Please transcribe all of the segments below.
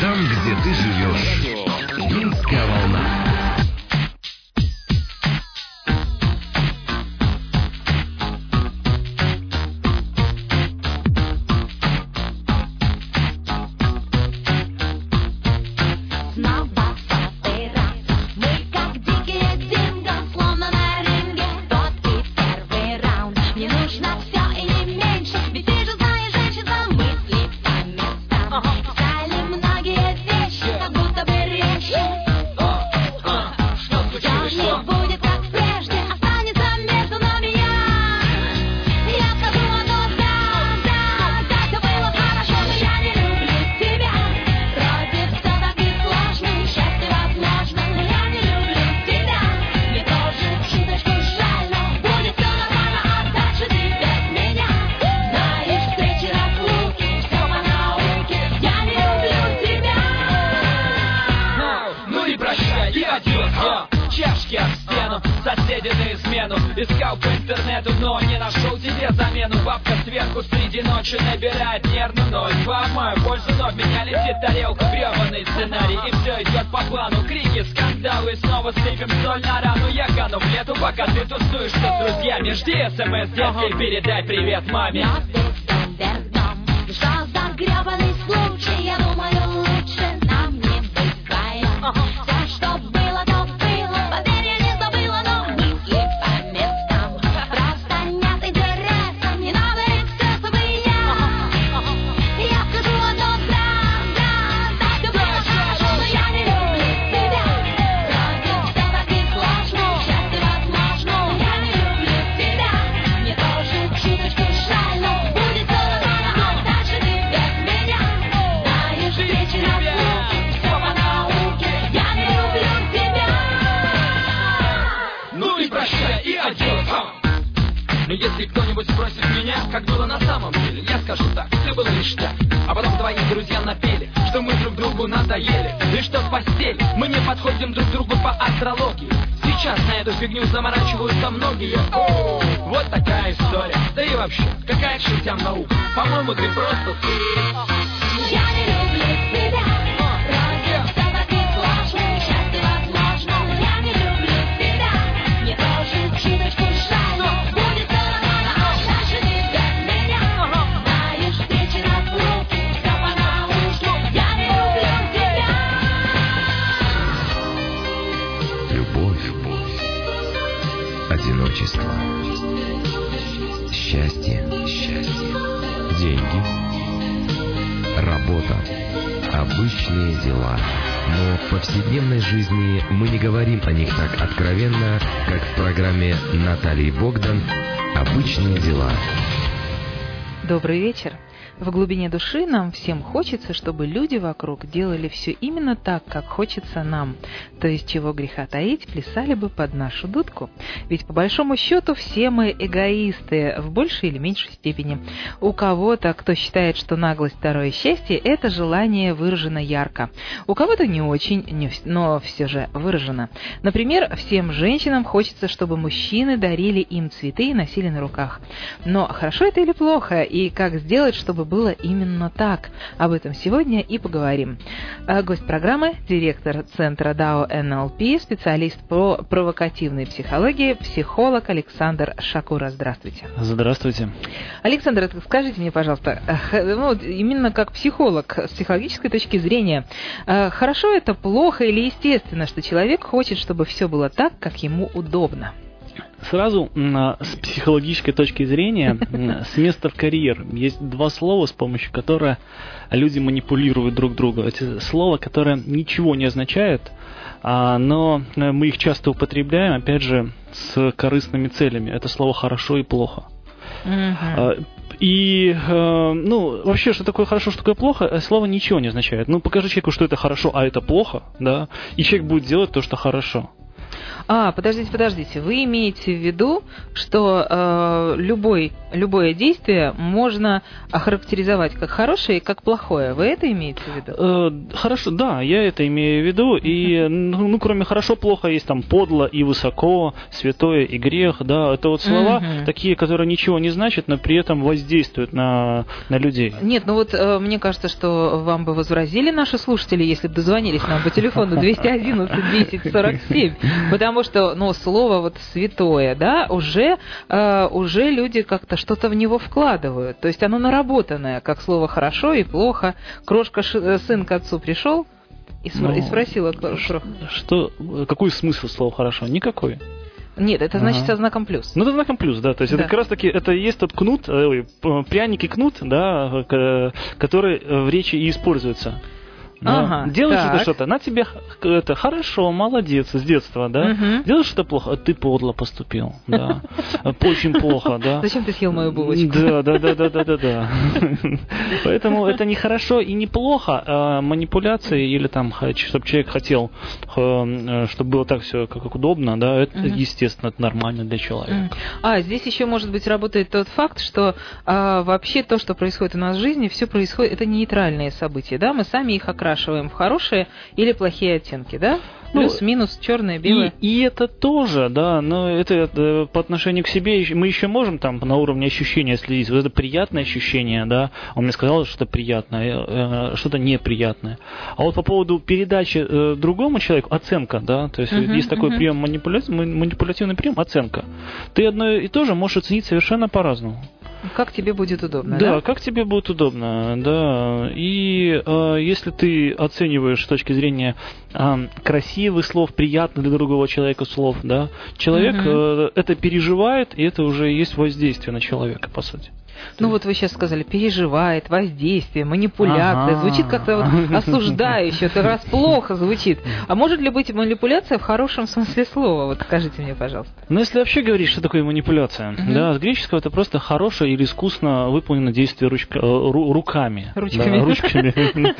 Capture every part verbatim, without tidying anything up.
там, где ты живешь. Минская волна. Искал по интернету, но не нашел тебе замену. Бабка сверху среди ночи набирает нервно ноль. Два в мою пользу, но в меня летит тарелка. Гребаный сценарий, и все идет по плану. Крики, скандалы, снова сыпем соль на рану. Я кану в лету, пока ты тусуешь с друзьями. Жди смс, детки, передай привет маме. Что за гребаный случай? Я думаю, лучше нам не быть вдвоем. Все, что было, то было. Поверь, я не забыла, но мысли по местам. Просто нет интереса, не надо эксцессов, и я Я скажу одно, да, да, да, все было хорошо, но я не люблю тебя. Вроде все так и сложно, счастье возможно, но я не люблю тебя. Мне тоже чуточку жаль, но будет все нормально, а дальше ты без меня. Знаешь, встречи разлуки, все по науке, я не люблю тебя. Ну и прощай, и адьос. Но если кто-нибудь спросит меня, как было на самом деле, я скажу так, все было ништяк. А потом твои друзья напели, что мы друг другу надоели, и что в постели мы не подходим друг другу по астрологии. Сейчас на эту фигню заморачиваются многие. О, вот такая история. Да и вообще, какая к чертям наука? По-моему, ты просто... Я не люблю тебя. Вроде все так и сложно, счастье возможно, но я не люблю тебя. Мне тоже чуточку жаль, но будет все нормально, а дальше ты без меня. Знаешь, встречи разлуки, все по науке, я не люблю тебя. Любовь, одиночество, счастье, счастье, деньги, работа, обычные дела. Но в повседневной жизни мы не говорим о них так откровенно, как в программе Натальи Богдан «Обычные дела». Добрый вечер. В глубине души нам всем хочется, чтобы люди вокруг делали все именно так, как хочется нам. То есть, чего греха таить, плясали бы под нашу дудку. Ведь по большому счету все мы эгоисты в большей или меньшей степени. У кого-то, кто считает, что наглость второе счастье, это желание выражено ярко. У кого-то не очень, но все же выражено. Например, всем женщинам хочется, чтобы мужчины дарили им цветы и носили на руках. Но хорошо это или плохо? И как сделать, чтобы было именно так? Об этом сегодня и поговорим. Гость программы – директор Центра дао эн эл пи, специалист по провокативной психологии, психолог Александр Шакура. Здравствуйте. Здравствуйте. Александр, скажите мне, пожалуйста, ну, именно как психолог, с психологической точки зрения, хорошо это, плохо или естественно, что человек хочет, чтобы все было так, как ему удобно? Сразу с психологической точки зрения, с места в карьер, есть два слова, с помощью которых люди манипулируют друг друга. Это слова, которые ничего не означают, но мы их часто употребляем, опять же, с корыстными целями. Это слово «хорошо» и «плохо». Uh-huh. И, ну, вообще, что такое хорошо, что такое плохо, слово ничего не означает. Ну, покажи человеку, что это хорошо, а это плохо, да, и человек будет делать то, что хорошо. А, подождите, подождите. Вы имеете в виду, что э, любой, любое действие можно охарактеризовать как хорошее и как плохое. Вы это имеете в виду? Э, хорошо, да, я это имею в виду. И, ну, ну, кроме хорошо-плохо, есть там подло и высоко, святое и грех, да. Это вот слова Мгм. такие, которые ничего не значат, но при этом воздействуют на, на людей. Нет, ну вот э, мне кажется, что вам бы возразили наши слушатели, если бы дозвонились нам по телефону двести одиннадцать десять сорок семь, потому что, ну, слово вот святое, да, уже, э, уже люди как-то что-то в него вкладывают, то есть оно наработанное, как слово хорошо и плохо. Крошка, ш- сын к отцу пришел и, спро- Ну, и спросила Кроха. Что, какой смысл слова хорошо? Никакой. Нет, это значит Ага. со знаком плюс. Ну, это знаком плюс, да. То есть Да. это как раз таки, это и есть тот кнут, э, ой, п- пряник и кнут, да, к- который в речи и используется. Да. Ага, Делаешь так. это что-то, на тебе х- это хорошо, молодец, с детства, да. Мгм. Делаешь что-то плохо, а ты подло поступил, да. Очень плохо, да. Зачем ты съел мою булочку? Да, да, да, да, да, да, да. Поэтому это не хорошо и не плохо, а манипуляции или там, чтобы человек хотел, э, чтобы было так все как удобно, да, это Мгм. естественно, это нормально для человека. М. А, здесь еще, может быть, работает тот факт, что а, вообще то, что происходит у нас в жизни, все происходит, это нейтральные события, да? Мы сами их окрашиваем в хорошие или плохие оттенки, да? Ну, Плюс, минус, черное, И, белое. и это тоже, да, но это э, по отношению к себе еще- мы еще можем там на уровне ощущения следить. Вот это приятное ощущение, да, он мне сказал, что это приятное, э, что-то неприятное. А вот по поводу передачи э, другому человеку, оценка, да, то есть Мгм, есть такой мгм. прием манипуля- манипулятивный прием, оценка. Ты одно и то же можешь оценить совершенно по-разному. Как тебе будет удобно, Да, да? как тебе будет удобно, да. И э, если ты оцениваешь с точки зрения э, красивых слов, приятных для другого человека слов, да, человек Мгм. э, это переживает, и это уже есть воздействие на человека, по сути. Ну вот вы сейчас сказали, переживает, воздействие, манипуляция. Ага. Звучит как-то вот осуждающе, это раз плохо звучит. А может ли быть манипуляция в хорошем смысле слова? Вот скажите мне, пожалуйста. Но если вообще говорить, что такое манипуляция, Мгм. да, с греческого это просто хорошее или искусно выполненное действие ручка- э, ру- руками. Ручками. Да, ручками.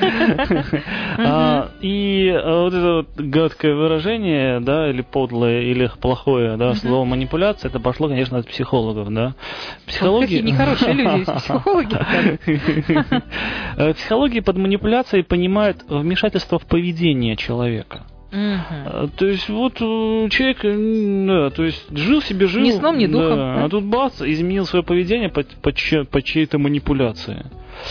А, И э, вот это вот гадкое выражение, да, или подлое, или плохое, да, слово манипуляция, это пошло, конечно, от психологов, да. Какие нехорошие люди, психологи. В психологии под манипуляцией понимают вмешательство в поведение человека. Мгм. А, То есть вот э, человек, м, да, то есть жил себе, жил, Ни сном, ни духом, да, да? а тут бац, изменил свое поведение под, под, чье- под чьей-то манипуляции.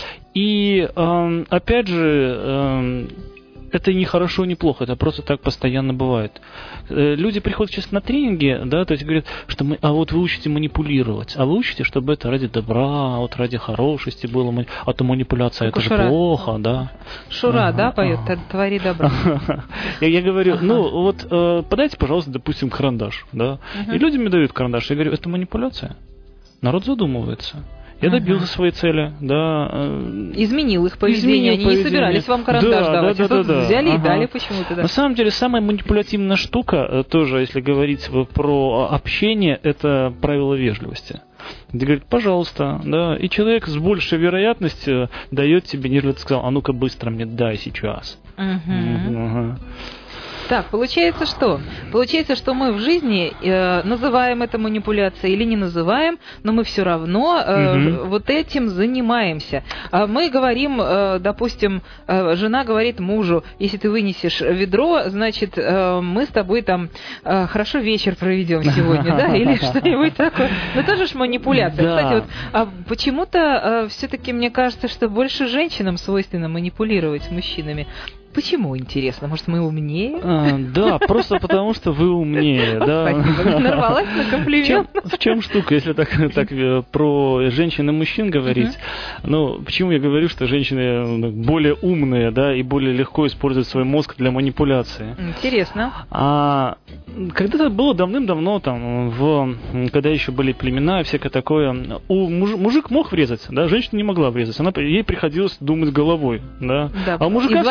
И эм, опять же, эм, это не хорошо, не плохо, это просто так постоянно бывает. Э, Люди приходят сейчас на тренинги, да, то есть говорят, что мы, а вот вы учите манипулировать, а вы учите, чтобы это ради добра, вот ради хорошести было, мани- а то манипуляция Как у это же Шура. плохо, да. Шура, Ага, да, поет, ага. твори добро. Я, я говорю, ну вот э, подайте, пожалуйста, допустим, карандаш, да. Мгм. И люди мне дают карандаш. Я говорю, это манипуляция. Народ задумывается. Я Мгм. добился своей цели, да. э, Изменил их поведение, Изменил они не поведение. собирались вам карандаш Да, давать, да, а да, тут да, да. взяли и Ага. дали почему-то, да. На самом деле, самая манипулятивная штука, э, тоже, если говорить в- про общение, это правило вежливости. Где говорит, пожалуйста, да, и человек с большей вероятностью дает тебе, нежели ты сказал, а ну-ка быстро мне дай сейчас. Мгм. Ага. Так, получается что? Получается, что мы в жизни э, называем это манипуляцией или не называем, но мы все равно э, Мгм. вот этим занимаемся. А мы говорим, э, допустим, э, жена говорит мужу, если ты вынесешь ведро, значит, э, мы с тобой там э, хорошо вечер проведем сегодня, да, или что-нибудь такое. Ну, тоже ж манипуляция. Да. Кстати, вот а почему-то все-таки мне кажется, что больше женщинам свойственно манипулировать мужчинами. Почему, интересно? Может, мы умнее? А, да, просто потому что вы умнее, да. Спасибо, нарвалась на В чем, комплимент. в чем штука, если так, так э, про женщин и мужчин говорить? Ну, почему я говорю, что женщины ну, более умные, да, и более легко используют свой мозг для манипуляции? Интересно. А когда-то было давным-давно, там, в, когда еще были племена и всякое такое, у муж, мужик мог врезать, да, женщина не могла врезать, она, ей приходилось думать головой, да. Да, А у мужика все было, изворачиваться.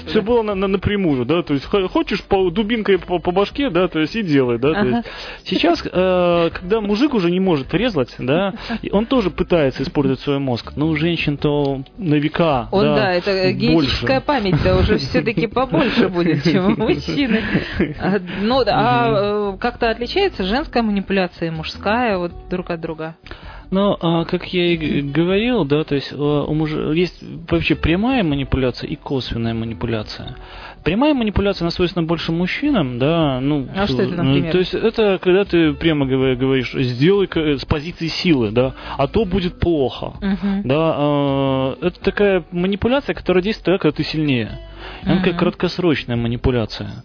все было на, на, напрямую, да, то есть хочешь по, дубинкой по, по башке, да, то есть и делай, да, ага. То есть сейчас, э, когда мужик уже не может врезать, да, он тоже пытается использовать свой мозг, но у женщин-то на века, он, да, да, это генетическая память-то уже все-таки побольше будет, чем у мужчины. Ну, а как-то отличается женская манипуляция и мужская вот друг от друга? Ну, а, как я и говорил, да, то есть у муж... есть вообще прямая манипуляция и косвенная манипуляция. Прямая манипуляция, она свойственна больше мужчинам, да, ну... А что это, например? То есть это когда ты прямо говоришь, сделай с позиции силы, да, а то будет плохо, uh-huh. да. Это такая манипуляция, которая действует, когда ты сильнее. Она uh-huh. как краткосрочная манипуляция.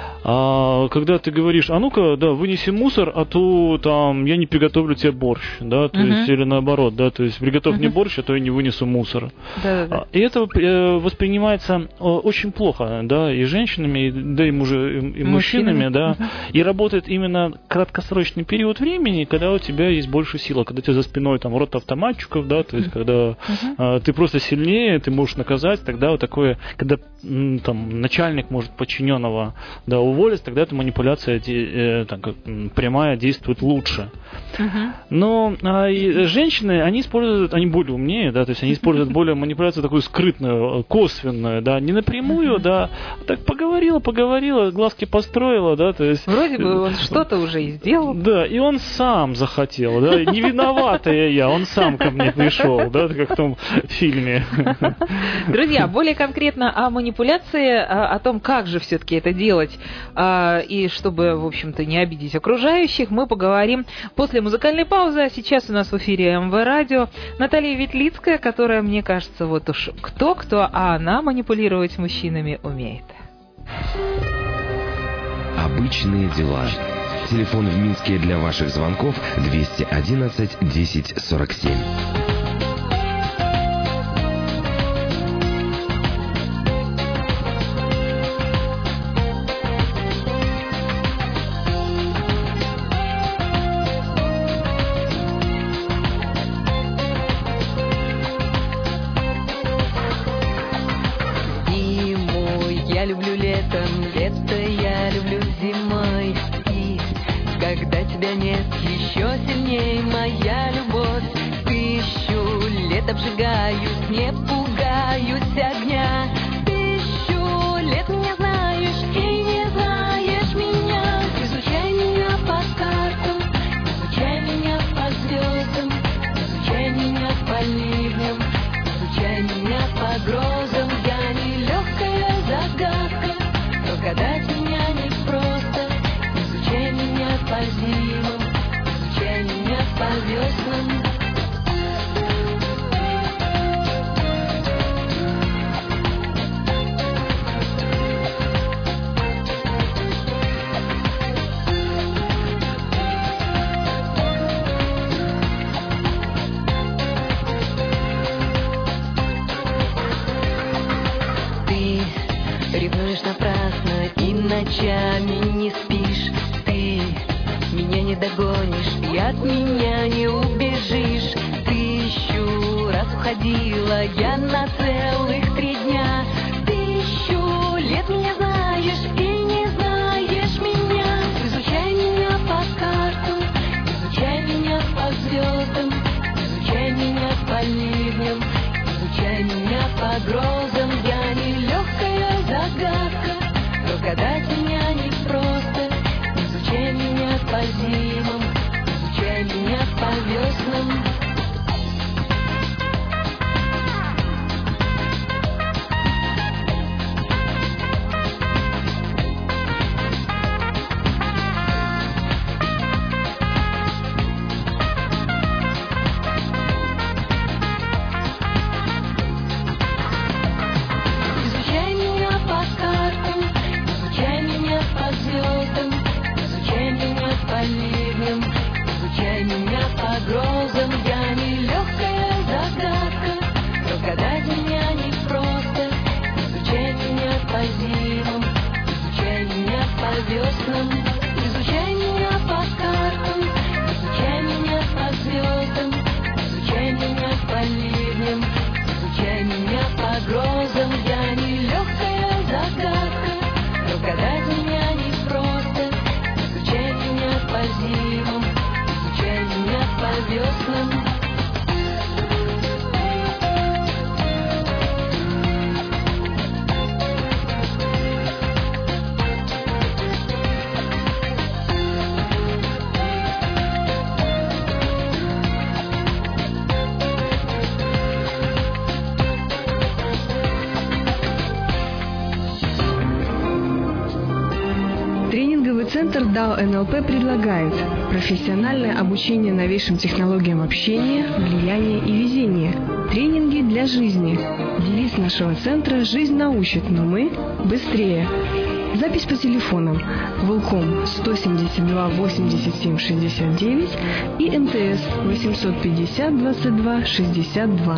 А когда ты говоришь, а ну-ка, да, вынеси мусор, а то там я не приготовлю тебе борщ, да, то uh-huh. есть, или наоборот, да, то есть приготовь uh-huh. мне борщ, а то я не вынесу мусор. Да-да-да. И это воспринимается очень плохо, да, и женщинами, да, и, мужи, и мужчинами, да, uh-huh. и работает именно краткосрочный период времени, когда у тебя есть больше силы, когда у тебя за спиной там рот автоматчиков, да, то есть, uh-huh. когда uh-huh. а, ты просто сильнее, ты можешь наказать, тогда вот такое, когда там начальник может подчиненного, да, уволить, тогда эта манипуляция э, так, прямая действует лучше. Uh-huh. Но а, и женщины, они используют, они более умнее, да, то есть они используют более манипуляцию такую скрытную, косвенную, да, не напрямую, uh-huh. да, так поговорила, поговорила, глазки построила, да, то есть... Вроде бы он что-то уже и сделал. Да, и он сам захотел, да, не виноватая я, он сам ко мне пришел, да, как в том фильме. Друзья, более конкретно о манипуляции, о том, как же все-таки это делать, и чтобы, в общем-то, не обидеть окружающих, мы поговорим после музыкальной паузы. А сейчас у нас в эфире эм вэ радио Наталья Ветлицкая, которая, мне кажется, вот уж кто-кто, а она манипулировать мужчинами умеет. Обычные дела. Телефон в Минске для ваших звонков двести одиннадцать десять сорок семь. Я люблю летом, лето я люблю зимой. И когда тебя нет, еще сильней моя любовь. Тысячу лет обжигаюсь, не пугаюсь огня. Тысячу лет меня знаешь и не знаешь меня. Изучай меня по картам, изучай меня по звездам, изучай меня по ливням, изучай меня по грозам. Я не легкая загадка, но гадать меня непросто. Изучай меня по зимам, изучай меня по веснам. Ревнуешь напрасно и ночами не спишь. Ты меня не догонишь и от меня не убежишь. Тысячу раз уходила я на целых три дня. Тысячу лет меня знаешь и не знаешь меня. Изучай меня по картам, изучай меня по звездам, изучай меня по ливням, изучай меня по грозам. Я не легкая загадка, но гадать меня непросто. Изучай меня по зимам, изучай меня по веснам. Центр дао эн эл пэ предлагает профессиональное обучение новейшим технологиям общения, влияния и везения, тренинги для жизни. Девиз нашего центра «Жизнь научит, но мы быстрее». Запись по телефонам Волком сто семьдесят два восемьдесят семь шестьдесят девять и эм тэ эс восемьсот пятьдесят двадцать два шестьдесят два.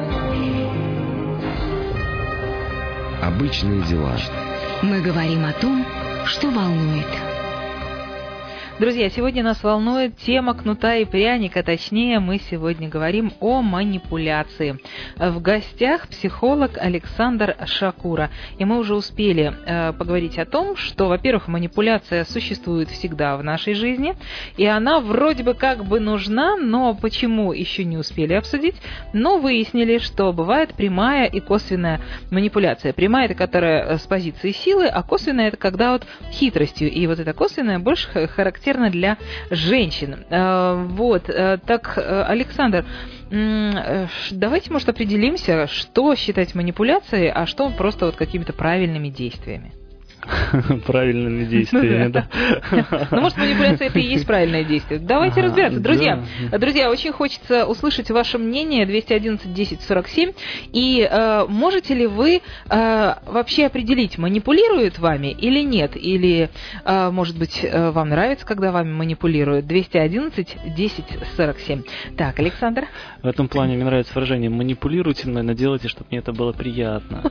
Обычные дела. Мы говорим о том, что волнует. Друзья, сегодня нас волнует тема кнута и пряника, точнее, мы сегодня говорим о манипуляции. В гостях психолог Александр Шакура. И мы уже успели э, поговорить о том, что, во-первых, манипуляция существует всегда в нашей жизни, и она вроде бы как бы нужна, но почему еще не успели обсудить, но выяснили, что бывает прямая и косвенная манипуляция. Прямая – это которая с позиции силы, а косвенная – это когда вот хитростью. И вот эта косвенная больше характерна для женщин. Вот, так, Александр, давайте, может, определимся, что считать манипуляцией, а что просто вот какими-то правильными действиями. Правильными действиями, да. Ну, может, манипуляция это и есть правильное действие. Давайте разбираться. Друзья, друзья, очень хочется услышать ваше мнение. двести одиннадцать десять сорок семь. И э, можете ли вы э, вообще определить, манипулируют вами или нет? Или, э, может быть, э, вам нравится, когда вами манипулируют? двести одиннадцать десять сорок семь. Так, Александр? В этом плане мне нравится выражение «манипулируйте мной, но делайте, чтобы мне это было приятно».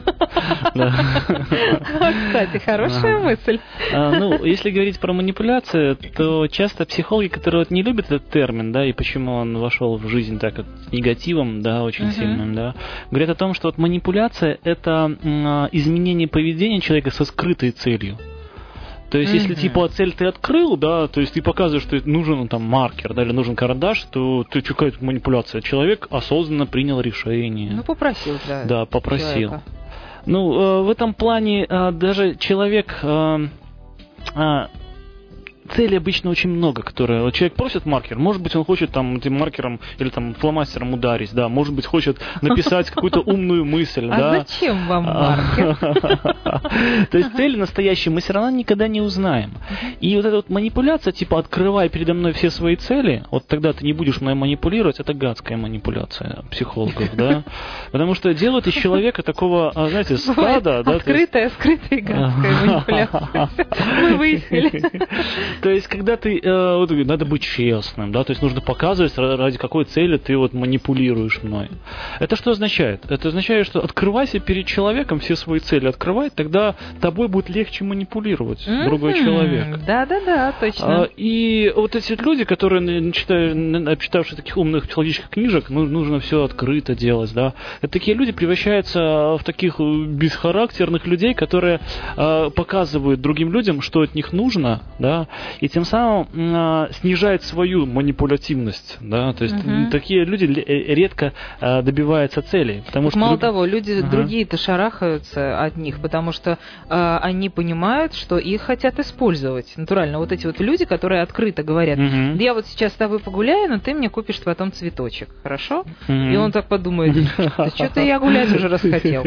Кстати, хорошо. Хорошая мысль. А, ну, если говорить про манипуляцию, то часто психологи, которые вот не любят этот термин, да, и почему он вошел в жизнь так вот негативом, да, очень uh-huh. сильным, да, говорят о том, что вот манипуляция – это м, изменение поведения человека со скрытой целью. То есть, mm-hmm. если, типа, цель ты открыл, да, то есть ты показываешь, что нужен там маркер, да, или нужен карандаш, то ты что, какая-то манипуляция. Человек осознанно принял решение. Ну, попросил, да. Да, попросил. Человека. Ну, э, в этом плане э, даже человек... Э, э, целей обычно очень много, которые... Вот человек просит маркер, может быть, он хочет там этим маркером или там фломастером ударить, да, может быть, хочет написать какую-то умную мысль, да. А зачем вам маркер? То есть цели настоящие мы все равно никогда не узнаем. И вот эта вот манипуляция, типа, открывай передо мной все свои цели, вот тогда ты не будешь мной манипулировать, это гадская манипуляция психологов, да. Потому что делают из человека такого, знаете, стада, да. Открытая, скрытая и гадская манипуляция. Мы выяснили. То есть, когда ты, э, вот, надо быть честным, да, то есть нужно показывать, ради какой цели ты вот манипулируешь мной. Это что означает? Это означает, что открывайся перед человеком все свои цели, открывай, тогда тобой будет легче манипулировать mm-hmm. другой человек. Да-да-да, точно. А, и вот эти люди, которые, читавшие таких умных психологических книжек, ну, нужно все открыто делать, да, это такие люди превращаются в таких бесхарактерных людей, которые э, показывают другим людям, что от них нужно, да, и тем самым э, снижает свою манипулятивность, да, то есть uh-huh. такие люди редко э, добиваются целей, потому что мало друг... того, люди uh-huh. другие-то шарахаются от них, потому что э, они понимают, что их хотят использовать. Натурально, вот эти вот люди, которые открыто говорят: uh-huh. да я вот сейчас с тобой погуляю, но ты мне купишь потом цветочек, хорошо? Uh-huh. И он так подумает: да что-то я гулять уже расхотел.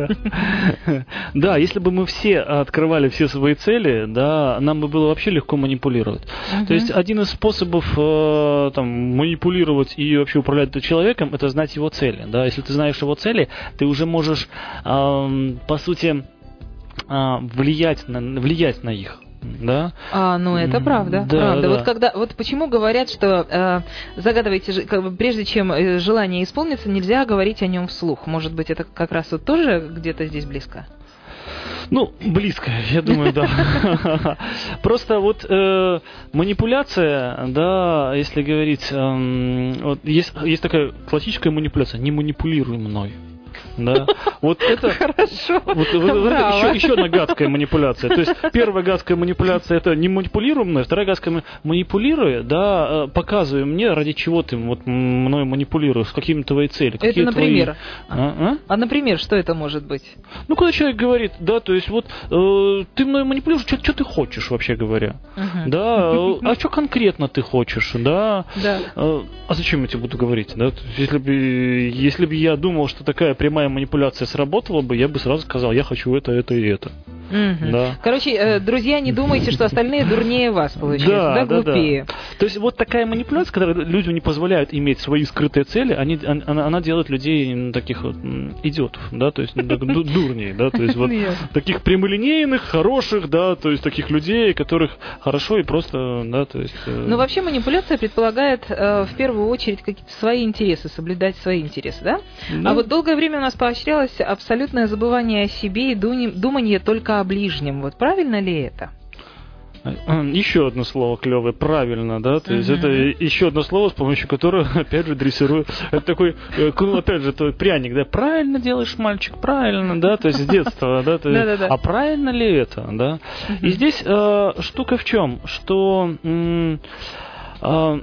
Да, если бы мы все открывали все свои цели, да, нам бы было вообще легко манипулировать. Uh-huh. То есть один из способов э, там, манипулировать и вообще управлять человеком — это знать его цели. Да? Если ты знаешь его цели, ты уже можешь, э, по сути, э, влиять на, влиять на их. Да? А, ну это правда, да, правда. Да. Вот когда, вот почему говорят, что э, загадывайте, как бы, прежде чем желание исполнится, нельзя говорить о нем вслух. Может быть, это как раз вот тоже где-то здесь близко? Ну, близко, я думаю, да. Просто вот э, манипуляция, да, если говорить, э, вот есть, есть такая классическая манипуляция: не манипулируй мной. Да, вот это, хорошо, вот, вот, вот это еще, еще одна гадская манипуляция. То есть первая гадская манипуляция — это не манипулируй мной, вторая гадская — манипулируй, да, показывай мне, ради чего ты вот мной манипулируешь, какие твои цели. Это, например, твои... а, а? а, например, что это может быть? Ну, когда человек говорит, да, то есть вот э, ты мной манипулируешь, что, что ты хочешь, вообще говоря, uh-huh. да, э, а что конкретно ты хочешь, да, да. Э, а зачем я тебе буду говорить, да, если бы, если бы я думал, что такая прямая манипуляция сработала бы, я бы сразу сказал: я хочу это, это и это. Мгм. Да. Короче, э, друзья, не думайте, что остальные дурнее вас, получается, да, глупее. Да. То есть вот такая манипуляция, когда людям не позволяют иметь свои скрытые цели, они, она, она делает людей ну, таких вот м, идиотов, да, то есть ну, так, ду- дурней, да, то есть вот Ясно. таких прямолинейных, хороших, да, то есть таких людей, которых хорошо и просто, да, то есть... э, Ну, вообще манипуляция предполагает э, в первую очередь какие-то свои интересы, соблюдать свои интересы, да? Да. А вот долгое время у нас поощрялось абсолютное забывание о себе и дуни- думание только о ближнем. Вот правильно ли это? Еще одно слово клевое, правильно, да, то есть Мгм. это еще одно слово, с помощью которого, опять же, дрессирую, это такой, э, ну, опять же, твой пряник, да, правильно делаешь, мальчик, правильно, да, то есть с детства, да, то есть, Да-да-да. а правильно ли это, да, и здесь э, штука в чем, что м, э,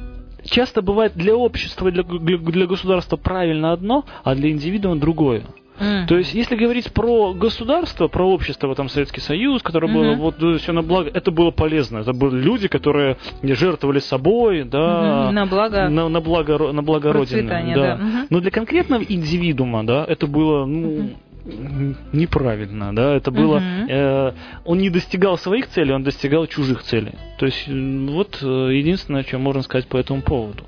часто бывает для общества, для, для, для государства правильно одно, а для индивидуума другое. Мгм. То есть, если говорить про государство, про общество, вот там Советский Союз, которое Мгм. было вот все на благо, это было полезно. Это были люди, которые жертвовали собой, да, Мгм. На благо на, на благо, ро- на благо Родины. процветания, Да. да. Мгм. Но для конкретного индивидуума, да, это было ну, неправильно, да, это было, Мгм. э, он не достигал своих целей, он достигал чужих целей. То есть, м, вот э, единственное, что можно сказать по этому поводу.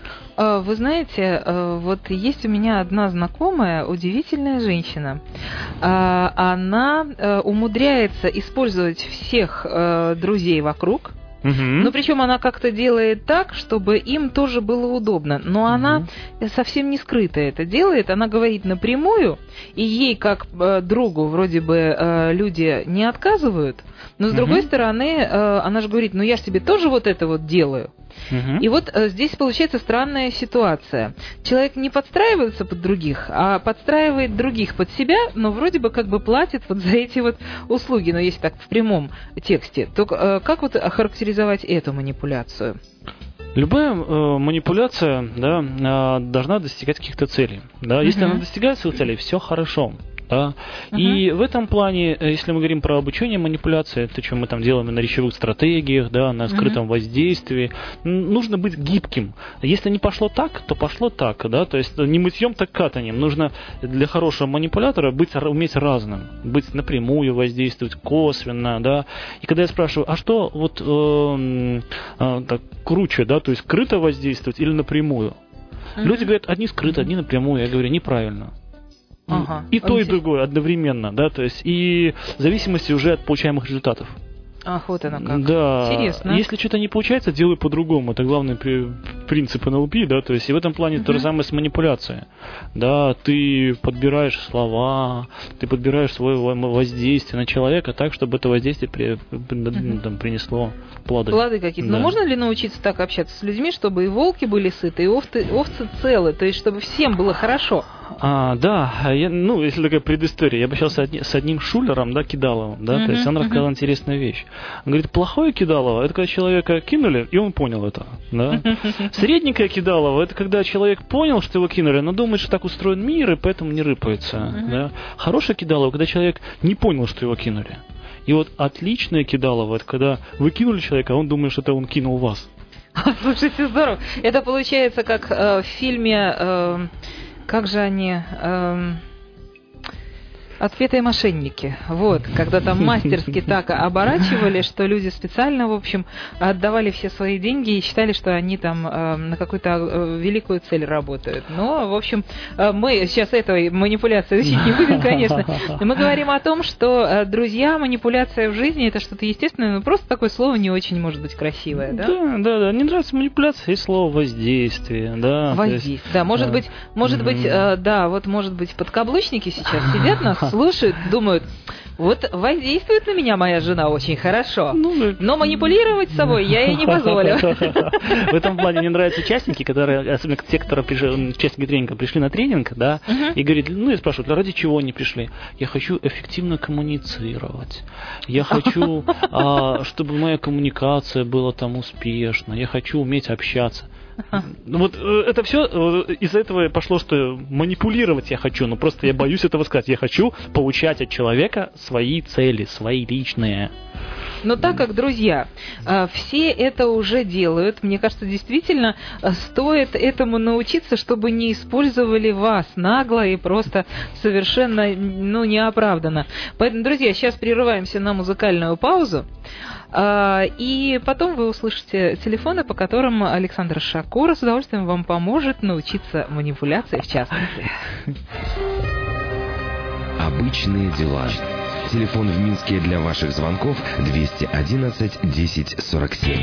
А, Вы знаете, э, вот есть у меня одна знакомая, удивительная женщина. А, Она э, умудряется использовать всех э, друзей вокруг. Мгм. Ну, причем она как-то делает так, чтобы им тоже было удобно. Но она совсем не скрыто это делает. Она говорит напрямую, и ей, как э, другу, вроде бы э, люди не отказывают. Но, с Мгм. другой стороны, э, она же говорит, ну, я же себе тоже вот это вот делаю. Мгм. И вот э, здесь получается странная ситуация. Человек не подстраивается под других, а подстраивает других под себя, но вроде бы как бы платит вот за эти вот услуги, но если так в прямом тексте. То э, как вот охарактеризовать эту манипуляцию? Любая э, манипуляция, да, э, должна достигать каких-то целей. Да? Если Мгм. она достигает своих целей, все хорошо. Да? Мгм. И в этом плане, э, если мы говорим про обучение манипуляции, то, что мы там делаем на речевых стратегиях, да, на скрытом воздействии, н- нужно быть гибким. Если не пошло так, то пошло так. Да? То есть не мытьем, так катанием. Нужно для хорошего манипулятора быть, р- уметь разным. Быть напрямую воздействовать, косвенно. Да? И когда я спрашиваю, а что вот э, м, э, так, круче, да, то есть скрыто воздействовать или напрямую? Мгм. Люди говорят, одни скрыто, одни напрямую. Я говорю, неправильно. И- Ага. И то, и Интерес- другое одновременно, да, то есть и в зависимости уже от получаемых результатов. Ах, вот оно как. Да. Интересно. Если что-то не получается, делай по-другому. Это главный при- принцип эн эл пи, да, то есть и в этом плане то же Мгм. самое с манипуляцией. Да, ты подбираешь слова, ты подбираешь свое во- воздействие на человека так, чтобы это воздействие при- Мгм. там, принесло плоды. Плоды какие-то. Да. Но можно ли научиться так общаться с людьми, чтобы и волки были сыты, и овцы, овцы целы, то есть чтобы всем было хорошо? А, да, а я, ну, если такая предыстория, я общался одни- с одним шулером, да, Кидаловым, да, Мгм, то есть он мгм. рассказал интересную вещь. Он говорит, плохое Кидалово, это когда человека кинули, и он понял это, да. Средненькое Кидалово, это когда человек понял, что его кинули, но думает, что так устроен мир, и поэтому не рыпается, Мгм. да. Хорошее Кидалово, когда человек не понял, что его кинули. И вот отличное Кидалово, это когда вы кинули человека, а он думает, что это он кинул вас. Слушайте, здорово. Это получается как э, в фильме, э, как же они... э, Отпетые мошенники. Вот, когда там мастерски так оборачивали, что люди специально, в общем, отдавали все свои деньги и считали, что они там э, на какую-то э, великую цель работают. Но, в общем, э, мы сейчас этой манипуляции учить не будем, конечно. Мы говорим о том, что, э, друзья, манипуляция в жизни — это что-то естественное, но просто такое слово не очень может быть красивое, да? Да, да, да. Не нравится манипуляция, есть слово воздействие, да. то есть, Воздействие. Да, может да. быть, может быть, Мгм. э, да, вот может быть подкаблучники сейчас сидят нас, слушают, думают, вот воздействует на меня моя жена очень хорошо, Ну, да. но манипулировать собой я ей не позволю. В этом плане мне нравятся участники, которые, особенно те, которые пришли, участники тренинга пришли на тренинг, да, Мгм. и говорят, ну и спрашивают, ради чего они пришли? Я хочу эффективно коммуницировать. Я хочу, а, чтобы моя коммуникация была там успешна. Я хочу уметь общаться. Ну вот э, это все из-за этого пошло, что манипулировать я хочу, но просто я боюсь этого сказать. Я хочу получать от человека свои цели, свои личные. Но так как, друзья, э, все это уже делают, мне кажется, действительно э, стоит этому научиться, чтобы не использовали вас нагло и просто совершенно, ну, неоправданно. Поэтому, друзья, сейчас прерываемся на музыкальную паузу. И потом вы услышите телефоны, по которым Александр Шакур с удовольствием вам поможет научиться манипуляции в частности. Обычные дела. Телефон в Минске для ваших звонков двести одиннадцать десять сорок семь.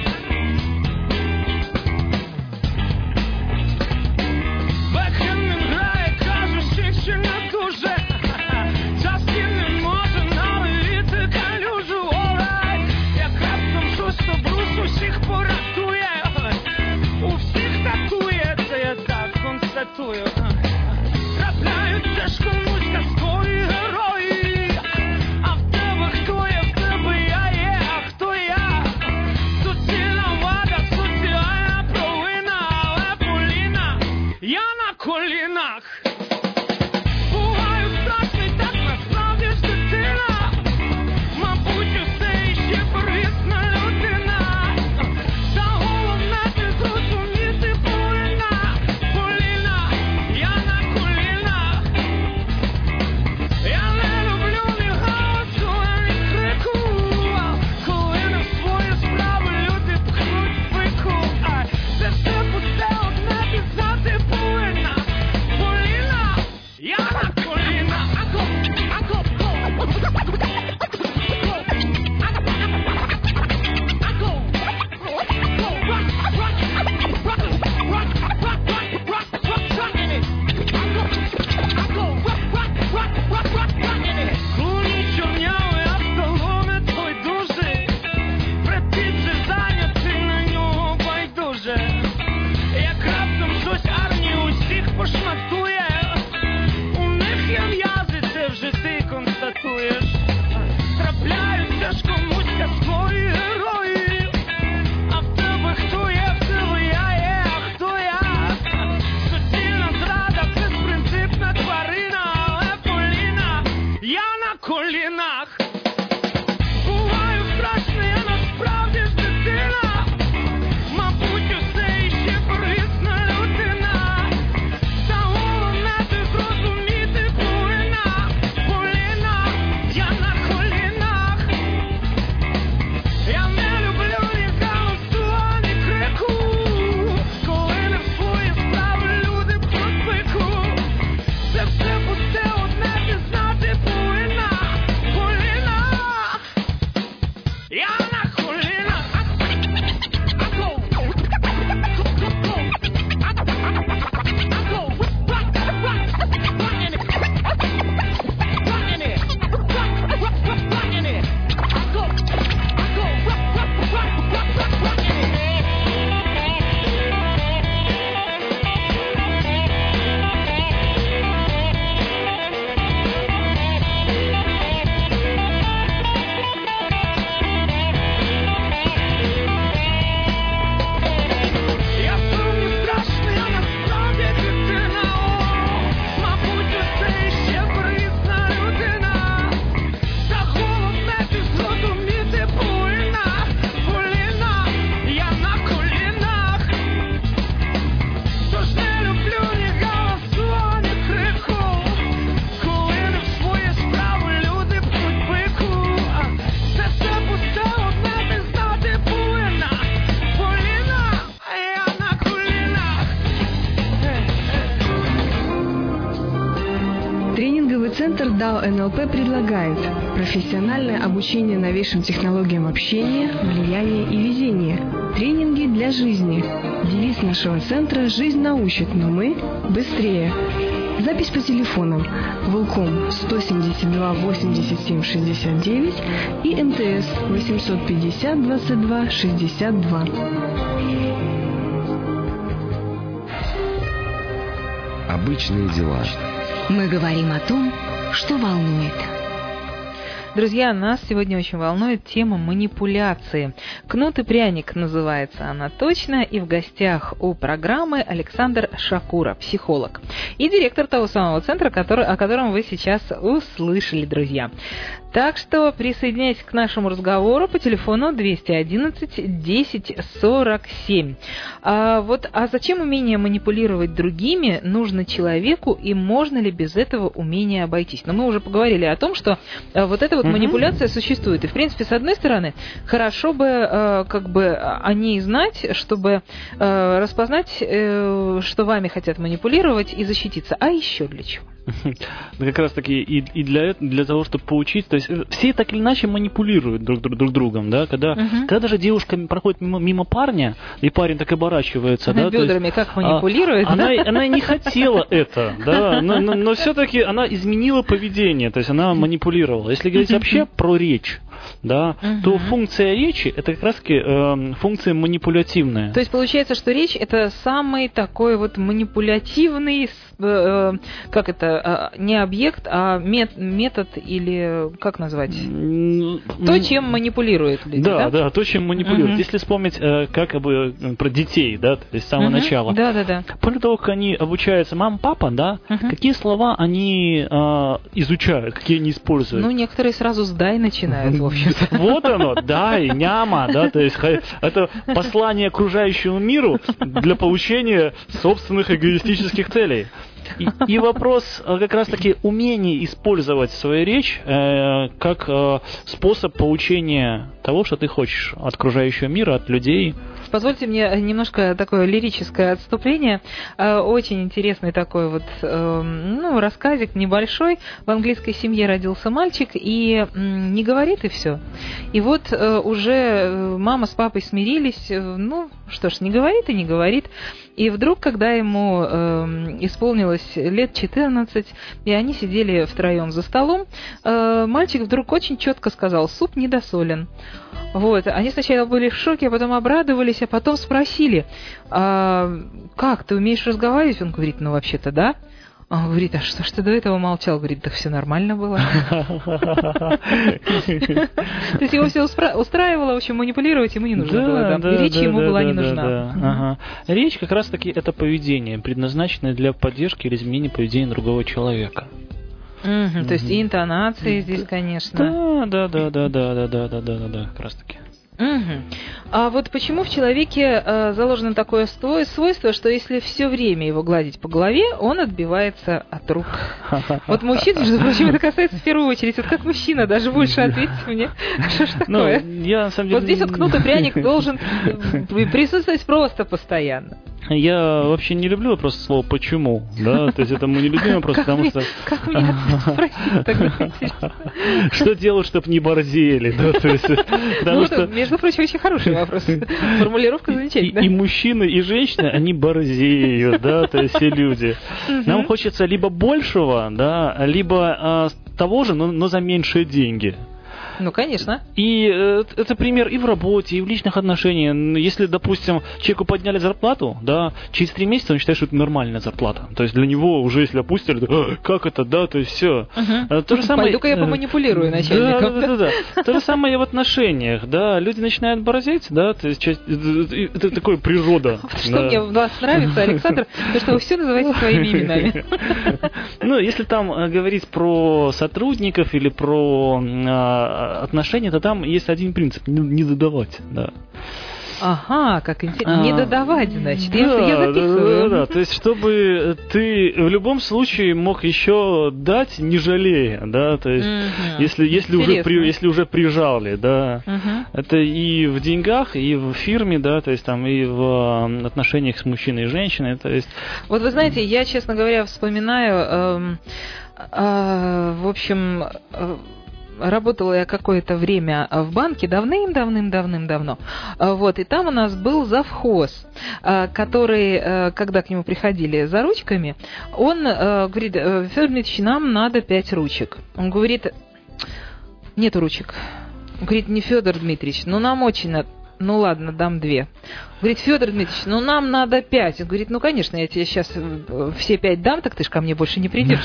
Центр дао эн эл пэ предлагает профессиональное обучение новейшим технологиям общения, влияния и везения, тренинги для жизни. Девиз нашего центра «Жизнь научит, но мы быстрее». Запись по телефонам Волком сто семьдесят два восемьдесят семь шестьдесят девять и эм тэ эс восемьсот пятьдесят двадцать два шестьдесят два. Обычные дела. Мы говорим о том, что волнует. Друзья, нас сегодня очень волнует тема манипуляции. «Кнут и пряник» называется она точно, и в гостях у программы Александр Шакура, психолог, и директор того самого центра, который, о котором вы сейчас услышали, друзья. Так что присоединяйтесь к нашему разговору по телефону двести одиннадцать десять сорок семь. А, вот, а зачем умение манипулировать другими нужно человеку, и можно ли без этого умения обойтись? Но мы уже поговорили о том, что а, вот эта вот угу. манипуляция существует. И, в принципе, с одной стороны, хорошо бы а, как бы о ней знать, чтобы а, распознать, а, что вами хотят манипулировать, и защититься. А еще для чего? Как раз таки и, и для, для того, чтобы поучить, то есть все так или иначе манипулируют друг, друг, друг другом, да, когда, uh-huh. когда даже девушка проходит мимо, мимо парня, и парень так оборачивается, она да, бедрами есть, как манипулирует, а, да? она, она не хотела это, да, но, но, но все-таки она изменила поведение, то есть она манипулировала. Если говорить uh-huh. вообще про речь, да, uh-huh. то функция речи это как раз таки э, функция манипулятивная. То есть получается, что речь это самый такой вот манипулятивный, э, как это, э, не объект, а мет, метод или как назвать? Mm-hmm. То, чем манипулируют люди, да? Да, да, то, чем манипулируют. Uh-huh. Если вспомнить э, как бы про детей, да, то есть с самого uh-huh. начала. Да, да, да. После того, как они обучаются, мама, папа, да, uh-huh. какие слова они э, изучают, какие они используют? Ну, некоторые сразу с «дай» начинают, в общем. Вот оно, дай, няма, да, то есть это послание окружающему миру для получения собственных эгоистических целей. И, и вопрос как раз-таки умение использовать свою речь э, как э, способ получения того, что ты хочешь от окружающего мира, от людей. Позвольте мне немножко такое лирическое отступление. Очень интересный такой вот ну, рассказик небольшой. В английской семье родился мальчик и не говорит, и все. И вот уже мама с папой смирились. Ну, что ж, не говорит и не говорит. И вдруг, когда ему исполнилось лет четырнадцать, и они сидели втроем за столом, мальчик вдруг очень четко сказал: «Суп недосолен». Вот. Они сначала были в шоке, а потом обрадовались, а потом спросили: а как, ты умеешь разговаривать? Он говорит: ну, вообще-то да. Он говорит: а что ж ты до этого молчал? Говорит: да все нормально было. То есть его все устраивало, в общем, манипулировать ему не нужно было. И речь ему была не нужна. Речь как раз-таки это поведение, предназначенное для поддержки или изменения поведения другого человека. Mm-hmm. Mm-hmm. То есть и интонации здесь, конечно. Да, да, да, да, да, да, да, да, да, да, как раз таки. Угу. А вот почему в человеке э, заложено такое свойство, что если все время его гладить по голове, он отбивается от рук? Вот мужчина, между прочим, это касается в первую очередь. Вот как мужчина, даже больше ответьте мне, что ж такое? Ну, я, на самом деле... Вот здесь вот кнут и пряник должен присутствовать просто постоянно. Я вообще не люблю просто слово «почему», да, то есть это мой нелюбимый вопрос, потому что... Как меня спросить тогда? Что делать, чтобы не борзели, да, то есть... Ну, что, между прочим, очень хороший вопрос. Формулировка замечательная. И мужчины, и женщины, они борзеют, да, то есть все люди. Нам хочется либо большего, да, либо того же, но за меньшие деньги. Ну, конечно. И э, это пример и в работе, и в личных отношениях. Если, допустим, человеку подняли зарплату, да, через три месяца он считает, что это нормальная зарплата. То есть для него уже, если опустили, то, как это, да, то есть все. Угу. То же самое... Пойду-ка я поманипулирую начальником. Да, да, да, да. То же самое и в отношениях, да. Люди начинают борзеть, да, то есть это такое природа. Что мне в вас нравится, Александр, то, что вы все называете своими именами. Ну, если там говорить про сотрудников или про отношения, то там есть один принцип: не додавать, да. Ага, как интересно. Не додавать, значит. Да, я, я записываю. Да, да, то есть, чтобы ты в любом случае мог еще дать, не жалея, да, то есть, угу. если, если, уже при, если уже прижали, да, угу. это и в деньгах, и в фирме, да, то есть, там, и в отношениях с мужчиной и женщиной, то есть... Вот вы знаете, я, честно говоря, вспоминаю, э, э, в общем... Э, Работала я какое-то время в банке, давным-давным-давным-давно. Вот, и там у нас был завхоз, который, когда к нему приходили за ручками, он говорит: Федор Дмитриевич, нам надо пять ручек. Он говорит: нету ручек. Он говорит: не Федор Дмитриевич, ну нам очень надо. ну ладно, дам две. Говорит, Федор Дмитриевич, ну нам надо пять. Он говорит, ну конечно, я тебе сейчас все пять дам, так ты ж ко мне больше не придешь.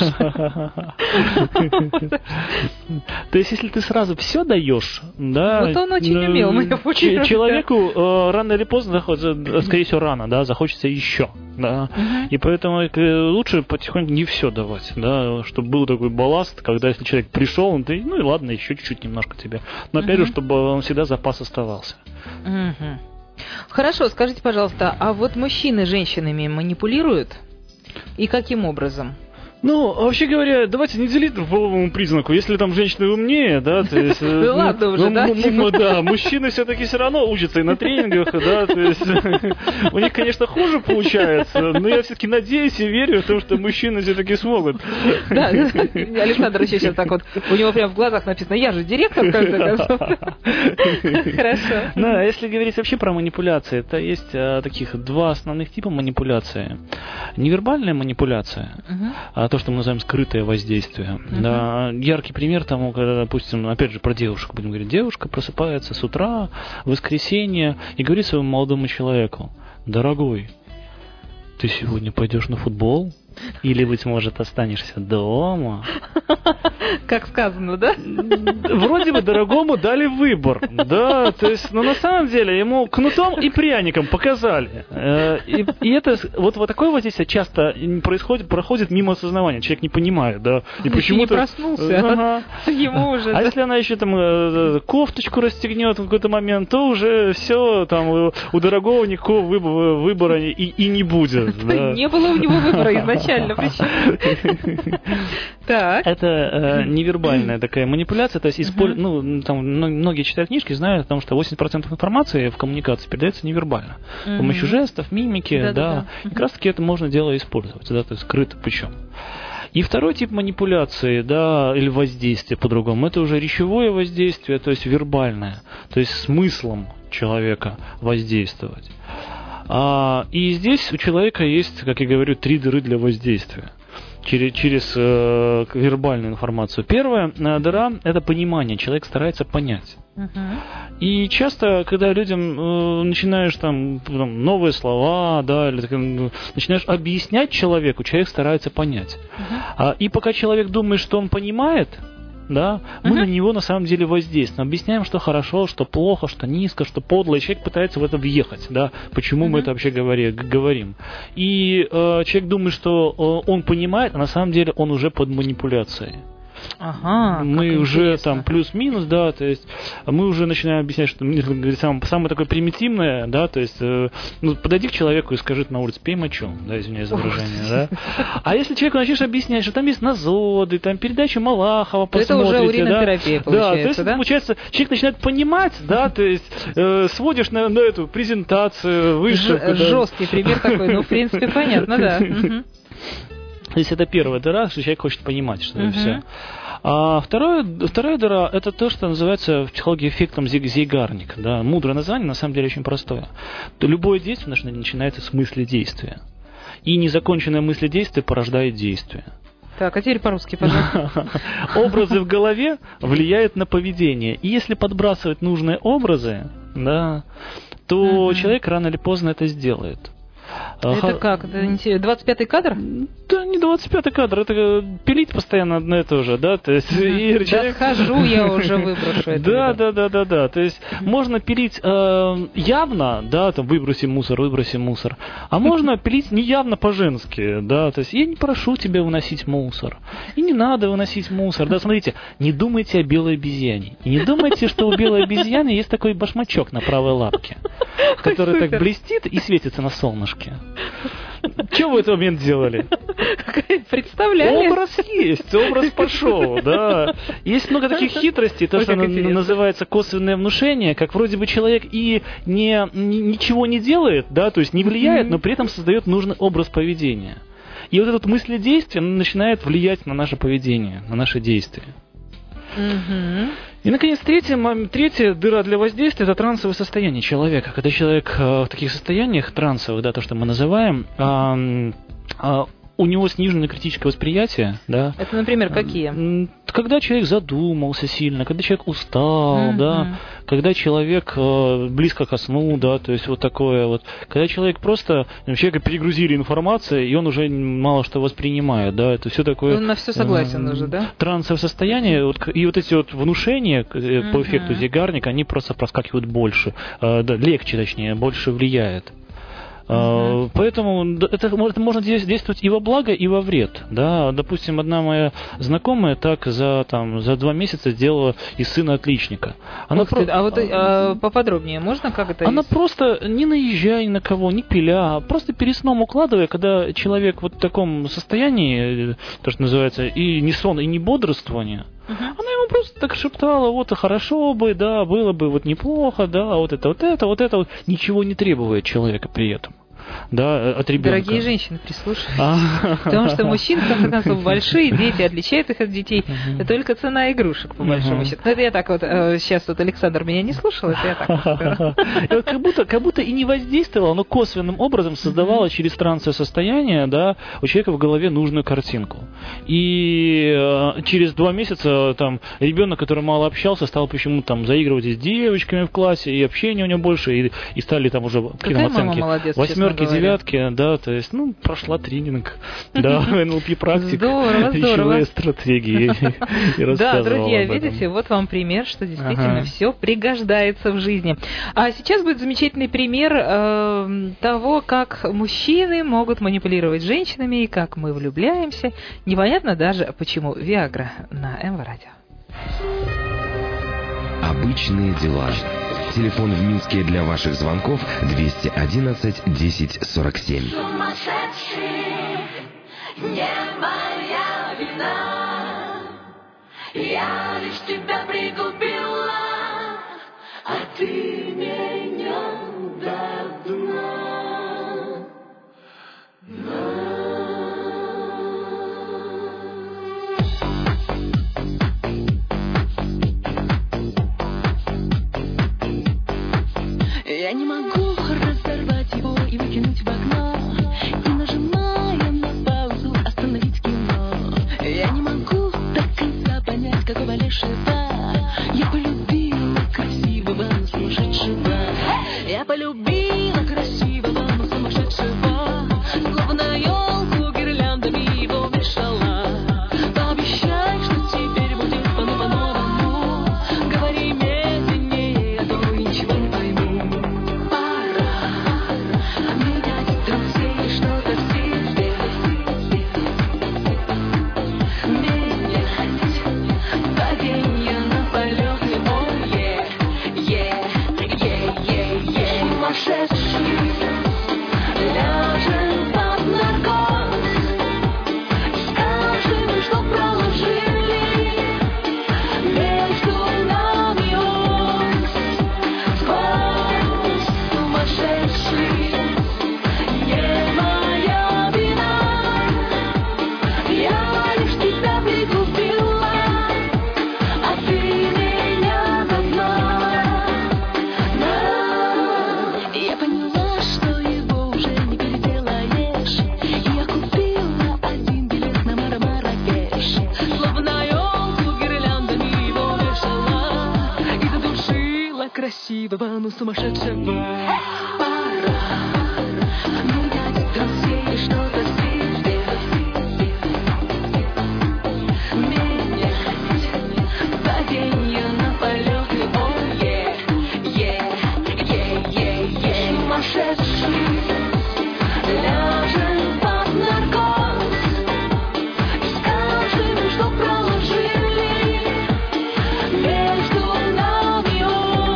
То есть, если ты сразу все даешь, да... Вот он очень умел, мы человеку рано или поздно, скорее всего, рано, да, захочется еще. Да. И поэтому лучше потихоньку не все давать, да, чтобы был такой балласт, когда если человек пришел, он ты, ну и ладно, еще чуть-чуть немножко тебе. Но опять же, чтобы он всегда запас оставался. Хорошо, скажите, пожалуйста, а вот мужчины женщинами манипулируют? И каким образом? Ну, вообще говоря, давайте не делить по половому признаку. Если там женщины умнее, да, то есть... Ну ладно уже, да? Да, мужчины все-таки все равно учатся и на тренингах, да, то есть... У них, конечно, хуже получается, но я все-таки надеюсь и верю в то, что мужчины все-таки смогут. Да, Александр еще сейчас так вот, у него прям в глазах написано, я же директор, в конце концов. Хорошо. Ну, а если говорить вообще про манипуляции, то есть таких два основных типа манипуляции. Невербальная манипуляция, то, что мы называем скрытое воздействие. Uh-huh. Да, яркий пример тому, когда, допустим, опять же, про девушку будем говорить. Девушка просыпается с утра, в воскресенье, и говорит своему молодому человеку: дорогой, ты сегодня пойдешь на футбол? Или, быть может, останешься дома? Как сказано, да? Вроде бы дорогому дали выбор, да, то есть, но на самом деле ему кнутом и пряником показали. И, и это, вот, вот такое воздействие часто происходит, проходит мимо осознавания, человек не понимает, да. И почему-то... не проснулся, ага. Ему уже... А да. Если она еще там кофточку расстегнет в какой-то момент, то уже все, там, у дорогого никакого выбора и, и не будет. Да. Не было у него выбора изначально. Так. Это э, невербальная такая манипуляция, то есть исполь... uh-huh. ну, там, многие читают книжки, знают о том, что восемьдесят процентов информации в коммуникации передается невербально. Uh-huh. С помощью жестов, мимики, да, да. Uh-huh. Как раз таки это можно дело использовать, да, то есть скрыто причем. И второй тип манипуляции, да, или воздействия по-другому, это уже речевое воздействие, то есть вербальное, то есть смыслом человека воздействовать. А, и здесь у человека есть, как я говорю, три дыры для воздействия через, через э, вербальную информацию. Первая э, дыра – это понимание. Человек старается понять. Uh-huh. И часто, когда людям э, начинаешь там, там новые слова, да, или так, э, начинаешь объяснять человеку, человек старается понять. Uh-huh. А, и пока человек думает, что он понимает, да, мы uh-huh. на него на самом деле воздействуем. Объясняем, что хорошо, что плохо, что низко, что подло, и человек пытается в это въехать, да, почему uh-huh. мы это вообще говори, говорим. И э, человек думает, что э, он понимает, а на самом деле он уже под манипуляцией. Ага, мы уже интересно. Там плюс-минус, да, то есть мы уже начинаем объяснять, что самое, самое такое примитивное, да, то есть э, ну, подойди к человеку и скажи на улице: пей мочу, да, извиняюсь за выражение, да. А если человеку начнешь объяснять, что там есть назоды, там передачу Малахова посмотрите, это уже уринотерапия, да, получается, да, то есть да? получается, человек начинает понимать, да, то есть э, сводишь на, на эту презентацию, вышивку. Ж- жесткий пример такой, ну, в принципе, понятно, да. То есть это первая дыра, что человек хочет понимать, что это все. А второе, вторая дыра – это то, что называется в психологии эффектом Зейгарник. Да? Мудрое название, на самом деле, очень простое. То любое действие начинается с мысли действия. И незаконченное мыследействие порождает действие. Так, а теперь по-русски, пожалуйста. Образы в голове влияют на поведение. И если подбрасывать нужные образы, да, то человек рано или поздно это сделает. Это как? Это двадцать пятый кадр? Да не двадцать пятый кадр, это пилить постоянно одно и то же, да, то есть... Uh-huh. И человек... Да хожу, я уже выброшу это. Да, да, да, да, да, то есть uh-huh. можно пилить э, явно, да, там выбросим мусор, выбросим мусор, а можно uh-huh. пилить неявно по-женски, да, то есть я не прошу тебя выносить мусор, и не надо выносить мусор, да, смотрите, не думайте о белой обезьяне, и не думайте, что у белой обезьяны есть такой башмачок на правой лапке, который так блестит и светится на солнышке. Что вы в этот момент делали? Представляли? Образ есть, образ пошел, да. Есть много таких хитростей, то, что называется косвенное внушение, как вроде бы человек и не, ни, ничего не делает, да, то есть не влияет, но при этом создает нужный образ поведения. И вот это мыследействие начинает влиять на наше поведение, на наши действия. Угу. И, наконец, третья, третья дыра для воздействия – это трансовое состояние человека. Когда человек в таких состояниях трансовых, да, то, что мы называем, у него снижено критическое восприятие, да. Это, например, какие? Когда человек задумался сильно, когда человек устал, mm-hmm. да, когда человек э, близко ко сну, да, то есть вот такое вот. Когда человек просто, человека перегрузили информацией, и он уже мало что воспринимает, да, это все такое... Он на все согласен э, уже, да? Трансовое состояние, вот, и вот эти вот внушения э, mm-hmm. по эффекту Zeigarnik, они просто проскакивают больше, э, да, легче, точнее, больше влияет. Uh-huh. Поэтому это, это можно действовать и во благо, и во вред. Да? Допустим, одна моя знакомая так за, там, за два месяца сделала из сына отличника. Она про... ты, а вот а, поподробнее можно, как это? Она есть? просто не наезжая ни на кого, не пиля, а просто перед сном укладывая, когда человек вот в таком состоянии, то, что называется, и не сон, и не бодрствование, uh-huh. она ему просто так шептала, вот, хорошо бы, да, было бы вот неплохо, да, вот это, вот это, вот это, вот, ничего не требует человека при этом. Да, от ребенка. Дорогие женщины, прислушивайтесь. Потому что мужчин, в конце концов, большие дети, отличают их от детей. Это только цена игрушек, по большому счету. Ну, это я так вот, сейчас вот Александр меня не слушал, это я так вот сказала. Как будто, как будто и не воздействовало, но косвенным образом создавало через трансовое состояние, да, у человека в голове нужную картинку. И через два месяца там ребенок, который мало общался, стал почему-то там заигрывать с девочками в классе, и общение у него больше, и, и стали там уже какие-то оценки. Восьмерки, девятки, да, то есть, ну, прошла тренинг, да, эн эл пи практика, здорово, речевые стратегии. Да, друзья, видите, вот вам пример, что действительно все пригождается в жизни. А сейчас будет замечательный пример того, как мужчины могут манипулировать женщинами и как мы влюбляемся. Непонятно даже, почему. Виагра на эм вэ радио. Обычные дела. Телефон в Минске для ваших звонков двести одиннадцать десять сорок семь. Сумасшедший, не моя вина. Я лишь тебя пригубила, а ты меня до дна. Я не могу разорвать его и выкинуть в окно, и нажимая на паузу остановить кино. Я не могу до конца понять, какого лешего я полюбила красивого, но сумасшедшего. Я полюбила красивого, но сумасшедшего. Словно елку гирляндами его вешала. Пообещай, что теперь будет по-новому. Говори медленнее, а то ничего не пойму. Ляжем под наркоз, скажем, что проложили между нами ось. Сквозь сумасшедший, не моя вина. Я лишь тебя пригубила, а ты меня до дна. Я поняла, что его уже не переделаешь. Я купила один билет на Маракеш. Словно елку гирляндами его вешала и задушила красивого, но сумасшедшего. Пора менять друзей, что-то здесь сделать. Менять падение на полеты. Ой, е-е-е-е-е. Сумасшедший, ляжем под наркоз, скажем, что проложили между нами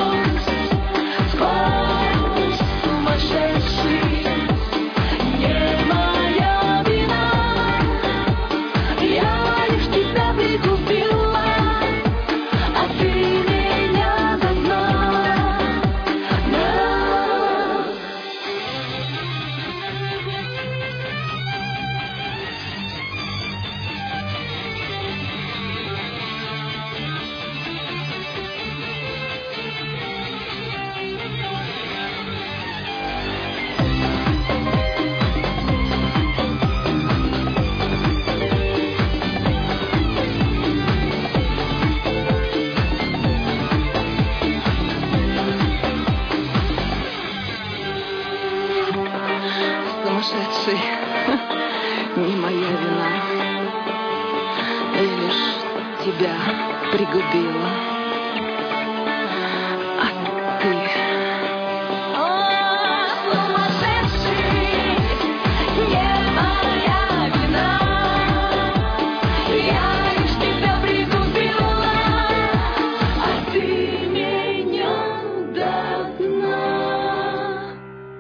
ось. Сквозь сумасшедший, не пригубила. А ты... О, сумасшедший, не моя вина. Я лишь тебя пригубила, а ты меня до дна.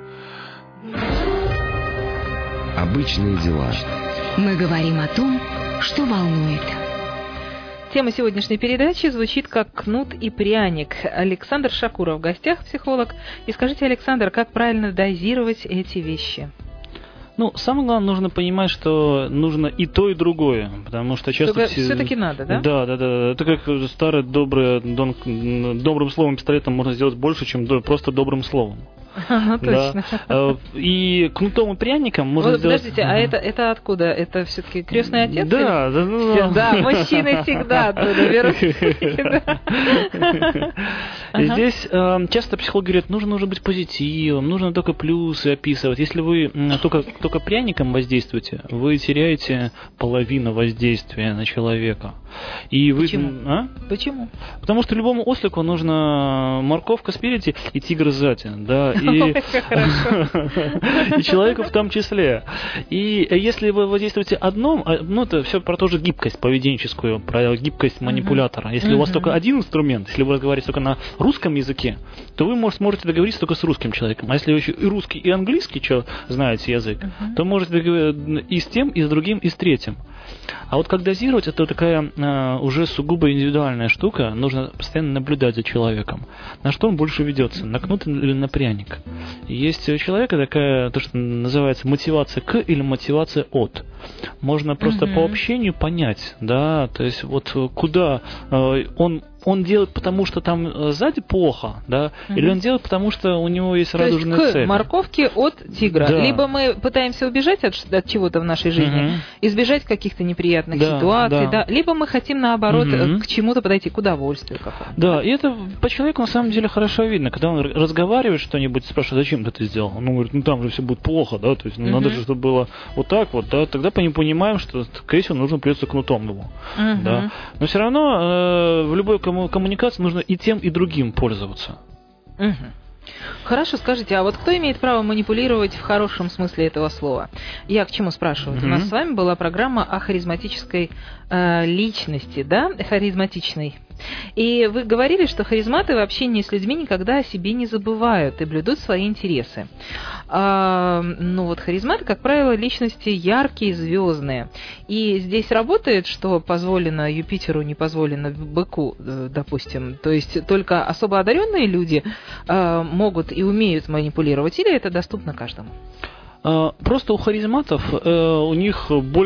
Обычные дела. Мы говорим о том, что волнует. Тема сегодняшней передачи звучит как кнут и пряник. Александр Шакуров в гостях, психолог. И скажите, Александр, как правильно дозировать эти вещи? Ну, самое главное, нужно понимать, что нужно и то, и другое, потому что часто... Только все... все-таки надо, да? Да, да, да. Это как старое доброе, дон... добрым словом, пистолетом можно сделать больше, чем просто добрым словом. Ну, точно. Да. И кнутом и пряником можно вот, сделать... Подождите, а это, это откуда? Это все-таки крестный отец? Да, да, да. Да, мужчины всегда оттуда берут. Здесь э, часто психологи говорят, нужно, нужно быть позитивом, нужно только плюсы описывать. Если вы э, только, только пряником воздействуете, вы теряете половину воздействия на человека. И вы... Почему? А? Почему? Потому что любому ослику нужна морковка спереди и тигр сзади, да, и, и человеку в том числе. И если вы воздействуете одном, ну это все про ту же гибкость поведенческую, про гибкость манипулятора. Если у вас только один инструмент, если вы разговариваете только на русском языке, то вы может, сможете договориться только с русским человеком. А если вы еще и русский, и английский что, знаете язык, то можете договориться и с тем, и с другим, и с третьим. А вот как дозировать, это такая э, уже сугубо индивидуальная штука. Нужно постоянно наблюдать за человеком. На что он больше ведется, на кнут или на пряник. Есть у человека такая, то, что называется мотивация к или мотивация от. Можно просто mm-hmm. по общению понять, да, то есть вот куда э, он он делает, потому что там сзади плохо, да, mm-hmm. или он делает, потому что у него есть радужная цель. То есть к морковке от тигра. Да. Либо мы пытаемся убежать от, от чего-то в нашей жизни, mm-hmm. избежать каких-то неприятных да, ситуаций, да. да, либо мы хотим, наоборот, mm-hmm. к чему-то подойти, к удовольствию какому-то. Да, и это по человеку на самом деле хорошо видно. Когда он разговаривает что-нибудь, спрашивает, зачем ты это сделал? Он говорит, ну там же все будет плохо, да, то есть ну, mm-hmm. надо же, чтобы было вот так вот, да, тогда мы понимаем, что, скорее всего, нужно придется кнутом ему, mm-hmm. да. Но все равно э, в любой комму- коммуникации нужно и тем, и другим пользоваться. Угу. Хорошо, скажите, а вот кто имеет право манипулировать в хорошем смысле этого слова? Я к чему спрашиваю? Mm-hmm. У нас с вами была программа о харизматической э, личности, да, харизматичной. И вы говорили, что харизматы в общении с людьми никогда о себе не забывают и блюдут свои интересы. А, ну вот харизматы, как правило, личности яркие, звездные. И здесь работает, что позволено Юпитеру, не позволено быку, допустим. То есть только особо одаренные люди а, могут и умеют манипулировать, или это доступно каждому? Просто у харизматов у них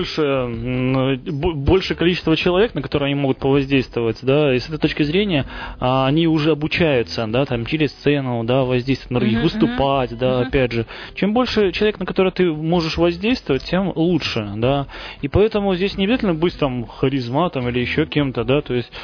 больше, больше количество человек, на которые они могут повоздействовать, да, и с этой точки зрения они уже обучаются, да, там через сцену, да, воздействовать на других, uh-huh, выступать, uh-huh. да, uh-huh. опять же. Чем больше человек, на который ты можешь воздействовать, тем лучше, да, и поэтому здесь не обязательно быть там харизматом или еще кем-то, да, то есть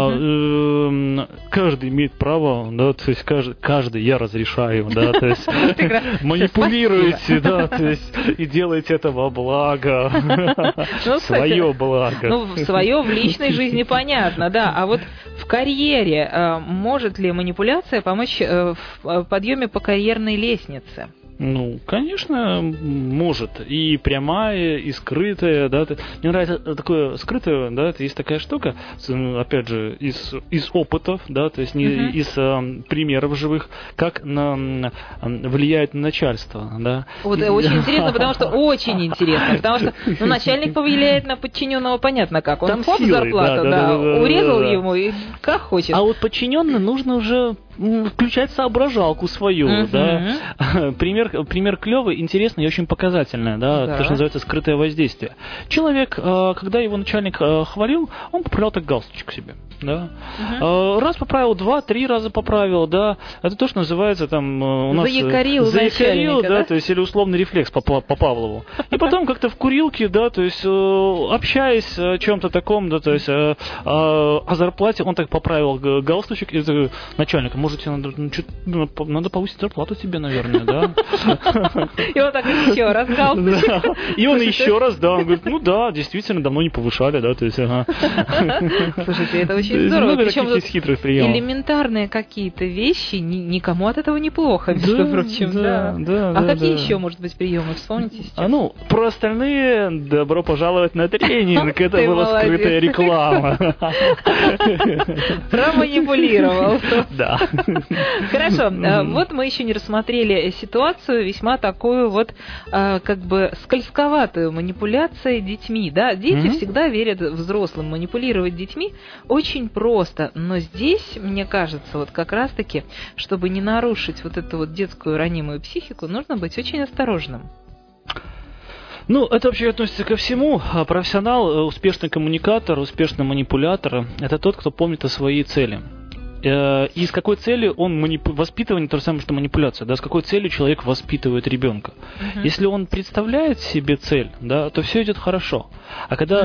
uh-huh. э, каждый имеет право, да, то есть каждый, каждый я разрешаю, да, то есть манипулируете, да, то есть и делайте это во благо, ну, свое благо. Ну, свое в личной жизни понятно, да. А вот в карьере э, может ли манипуляция помочь э, в подъеме по карьерной лестнице? Ну, конечно, может. И прямая, и скрытая, да. Мне нравится такое скрытое, да, есть такая штука, опять же, из, из опытов, да, то есть не uh-huh. из а, примеров живых, как на, влияет на начальство, да. Вот и... очень интересно, потому что очень интересно, потому что ну, начальник повлияет на подчиненного, понятно как. Он там хоп, силой, зарплату, да, да, да, да, урезал да, да. ему и как хочет. А вот подчиненный нужно уже включать соображалку свою, uh-huh. да. Пример, пример клевый, интересный и очень показательный, да, да. То, что называется скрытое воздействие. Человек, когда его начальник хвалил, он поправлял так галстучек себе, да. Uh-huh. Раз поправил, два, три раза поправил, да. Это то, что называется там у нас... Заякорил, заякорил, да, да, то есть или условный рефлекс по, по Павлову. И потом как-то в курилке, да, то есть общаясь о чем-то таком, да, то есть о, о зарплате, он так поправил галстучек, и начальник, может, тебе надо, ну, надо повысить зарплату тебе, наверное, да? И он так еще раз галстучек. И он еще раз, да, он говорит, ну да, действительно, давно не повышали, да, то есть, ага. Слушайте, это очень очень здорово. Много Причем таких хитрых приемов. элементарные какие-то вещи, ни, никому от этого неплохо, между Да, прочим. да, Да. да, а да, какие да. еще, может быть, приемы вспомните сейчас? А ну, про остальные добро пожаловать на тренинг. Это Ты была молодец. скрытая реклама. Проманипулировал. Да. Хорошо, э, вот мы еще не рассмотрели ситуацию весьма такую вот э, как бы скользковатую манипуляцию детьми, да? Дети Мгм. всегда верят взрослым. Манипулировать детьми очень просто, но здесь, мне кажется, вот как раз-таки, чтобы не нарушить вот эту вот детскую ранимую психику, нужно быть очень осторожным. Ну, это вообще относится ко всему. А Профессионал, э, успешный коммуникатор, успешный манипулятор – это тот, кто помнит о своей цели. Э, И с какой целью он манипу... воспитывание, то же самое, что манипуляция, да, с какой целью человек воспитывает ребенка. Мгм. Если он представляет себе цель, да, то все идет хорошо. А когда,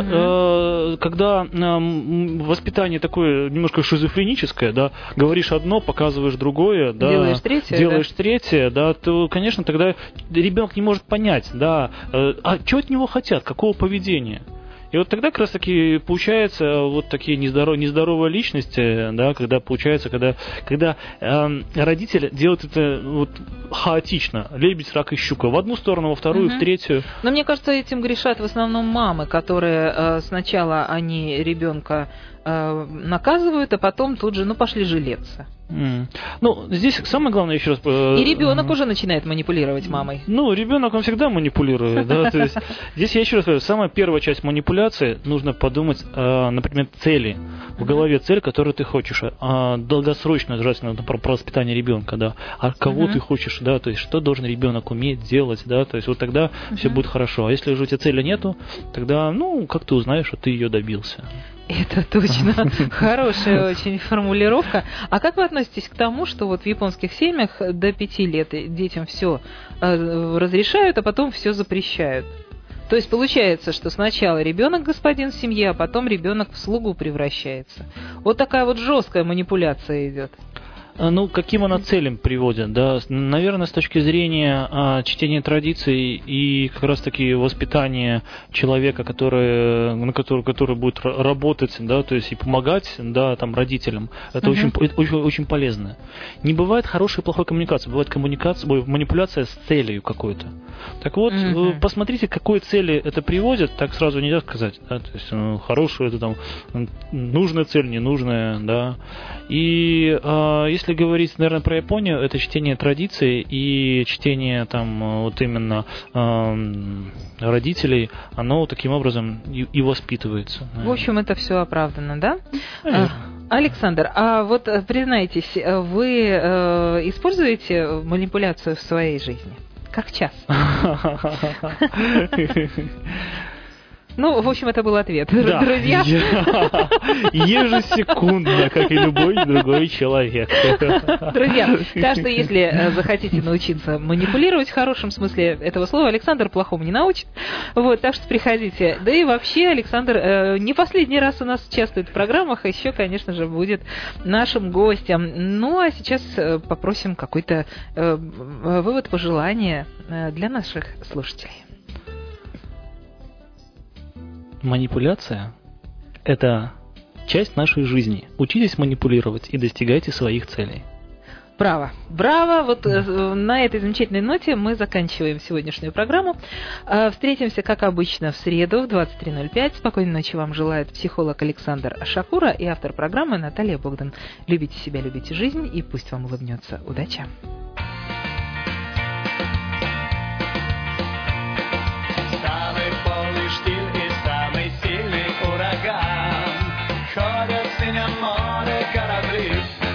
э, когда эм, воспитание такое немножко шизофреническое, да, говоришь одно, показываешь другое, да, Делаешь третье, делаешь третье, да, то, конечно, тогда ребенок не может понять, да, э, а что от него хотят, какого поведения. И вот тогда как раз таки получается вот такие нездоров, нездоровые личности, да, когда получается, когда, когда э, родитель делает это вот хаотично, лебедь, рак и щука, в одну сторону, во вторую, Мгм. в третью. Но мне кажется, этим грешат в основном мамы, которые э, сначала они ребенка э, наказывают, а потом тут же, ну, пошли жалеться. М. Ну, здесь самое главное еще раз... э, И ребенок м, уже начинает манипулировать мамой. Ну, ребенок, он всегда манипулирует, да, то есть здесь я еще раз говорю, самая первая часть манипуляции, нужно подумать, э, например, цели, в голове цель, которую ты хочешь, а долгосрочно, желательно, про, про воспитание ребенка, да, а кого Мгм. ты хочешь, да, то есть что должен ребенок уметь делать, да, то есть вот тогда все Мгм. будет хорошо, а если уже у тебя цели нету, тогда, ну, как ты узнаешь, что ты ее добился. Это точно хорошая очень формулировка. А как вы относитесь к тому, что вот в японских семьях до пяти лет детям все разрешают, а потом все запрещают? То есть получается, что сначала ребенок господин в семье, а потом ребенок в слугу превращается. Вот такая вот жесткая манипуляция идет. А, Ну, каким она целям приводит, да? Наверное, с точки зрения а, чтения традиций и как раз-таки воспитания человека, который, на который, который будет ра- работать, да, то есть и помогать, да, там, родителям, это, Мгм. очень, это очень, очень полезно. Не бывает хорошей и плохой коммуникации, бывает коммуникация, ой, манипуляция с целью какой-то. Так вот, Мгм. э, посмотрите, к какой цели это приводит, так сразу нельзя сказать, да, то есть э, хорошую, это там, м, нужная цель, ненужная, да. И а, если говорить, наверное, про Японию, это чтение традиций и чтение там вот именно эм, родителей, оно таким образом и, и воспитывается. В общем, это все оправдано, да? Наверно. А, Александр, а вот э, признайтесь, э, вы э, используете манипуляцию в своей жизни? Как часто? Ну, в общем, это был ответ. Да. Друзья, Я- Ежесекундно, как и любой другой человек. друзья, так что если э, захотите научиться манипулировать в хорошем смысле этого слова, Александр плохому не научит. Вот, так что приходите. Да и вообще, Александр э, не последний раз у нас участвует в программах, а еще, конечно же, будет нашим гостем. Ну, а сейчас э, попросим какой-то э, вывод, пожелания э, для наших слушателей. Манипуляция – это часть нашей жизни. Учитесь манипулировать и достигайте своих целей. Браво, браво. Вот э, на этой замечательной ноте мы заканчиваем сегодняшнюю программу. Э, Встретимся, как обычно, в среду в двадцать три ноль пять. Спокойной ночи вам желает психолог Александр Шакура и автор программы Наталья Богдан. Любите себя, любите жизнь, и пусть вам улыбнется удача. Самый полный штиль и самый сильный ураган. Ходят в синем море корабли.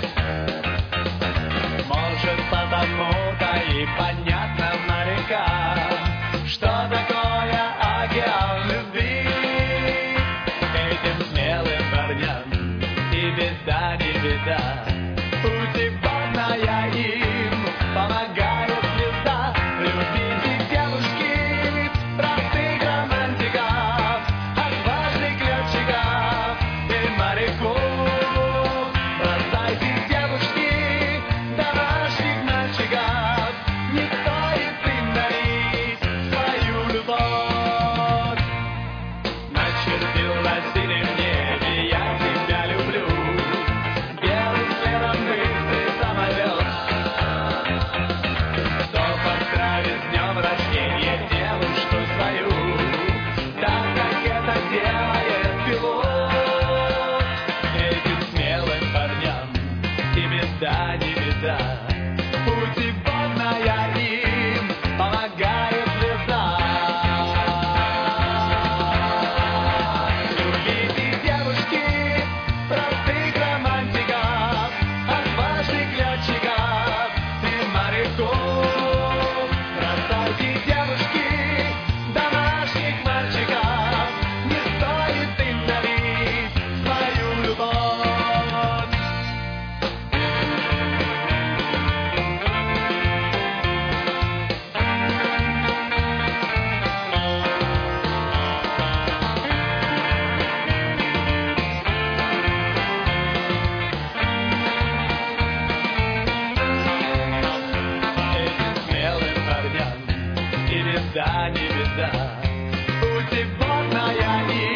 Может, потому-то и понятно морякам, что такое океан любви. Этим смелым парням и беда не беда. Путеводная им помогает звезда. Любите девушки, простых романтиков, отважных летчиков и моряков. Бросайте, девушки, домашних мальчиков, не стоит им дарить свою любовь. Начертил на синем небе, я тебя люблю. беда, не беда. Путеводная им помогает звезда. Любите девушки, простых романтиков, отважных летчиков и моряков. Бросайте, девушки, домашних мальчиков, не стоит им дарить свою любовь. Этим смелым парням и беда, не беда. Путеводная им